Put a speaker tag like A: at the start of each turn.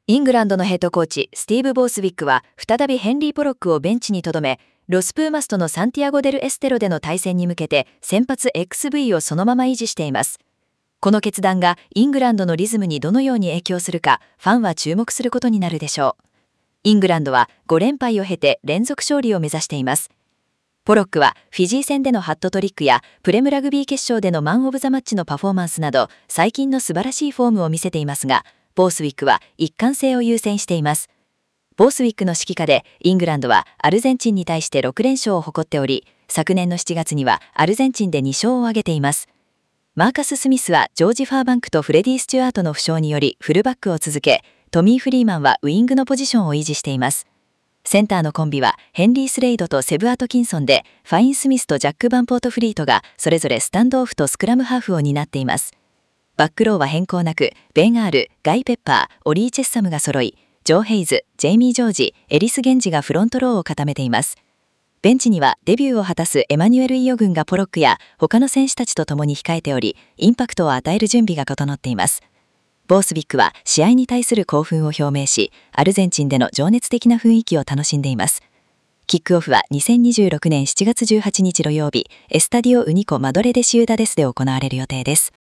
A: イングランドのヘッドコーチ、スティーブ・ボースウィックは、再びヘンリー・ポロックをベンチに留め、ロスプーマスとのサンティアゴ・デル・エステロでの対戦に向けて、先発 XV をそのまま維持しています。この決断がイングランドのリズムにどのように影響するか、ファンは注目することになるでしょう。イングランドは5連敗を経て連続勝利を目指しています。ポロックはフィジー戦でのハットトリックやプレムラグビー決勝でのマン・オブ・ザ・マッチのパフォーマンスなど、最近の素晴らしいフォームを見せていますが、ボースウィックは一貫性を優先しています。ボースウィックの指揮下でイングランドはアルゼンチンに対して6連勝を誇っており、昨年の7月にはアルゼンチンで2勝を挙げています。マーカス・スミスはジョージ・ファーバンクとフレディ・スチュアートの負傷によりフルバックを続け、トミー・フリーマンはウイングのポジションを維持しています。センターのコンビはヘンリー・スレイドとセブ・アトキンソンで、ファイン・スミスとジャック・バンポート・フリートがそれぞれスタンドオフとスクラムハーフを担っています。バックローは変更なく、ベン・アール、ガイ・ペッパー、オリー・チェッサムが揃い、ジョー・ヘイズ、ジェイミー・ジョージ、エリス・ゲンジがフロントローを固めています。ベンチにはデビューを果たすエマニュエル・イオ軍がポロックや他の選手たちと共に控えており、インパクトを与える準備が整っています。ボースウィックは試合に対する興奮を表明し、アルゼンチンでの情熱的な雰囲気を楽しんでいます。キックオフは2026年7月18日土曜日、エスタディオ・ウニコ・マドレ・デ・シューダデスで行われる予定です。